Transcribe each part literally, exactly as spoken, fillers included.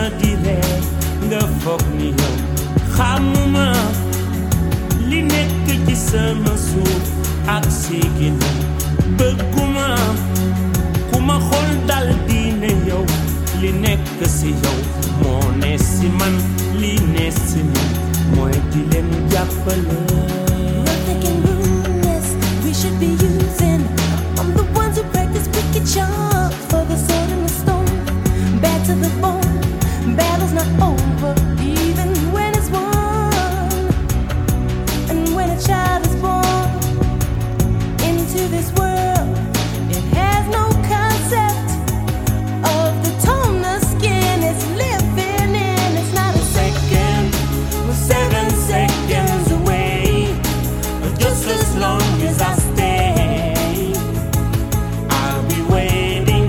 di ree nga foog ni yow xamuma li nekk ci sama suuf ak sigina bëgguma ku ma xool dal di ne yow li nekk si yow moo ne si man li ne si man mooy di leen jàppale. Nothing can ruin this. We should be using. I'm the ones who practice wicked charms for the sword and the stone. Bad to the bone. Battle's not over, even when it's won. And when a child is born into this world, it has no concept of the tone the skin is living in. It's not a second, we're seven seconds away. Just as long as I stay, I'll be waiting.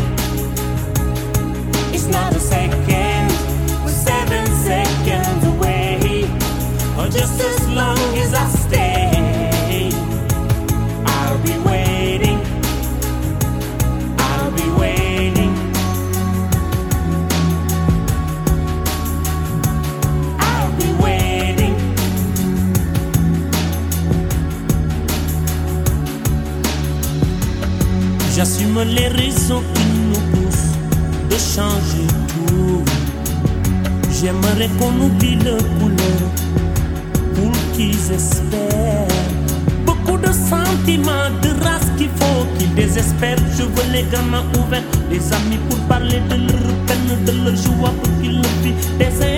It's not a second, we're seven seconds away. Or just as long as I stay, I'll be waiting. I'll be waiting. I'll be waiting. J'assume les raisons qui nous poussent de changer tout. J'aimerais qu'on oublie le couleur pour qu'ils espèrent. Beaucoup de sentiments, de race qu'il faut qu'ils désespèrent. Je veux les gamins ouverts, des amis pour parler de leur peine, de leur joie pour qu'ils le vivent. Des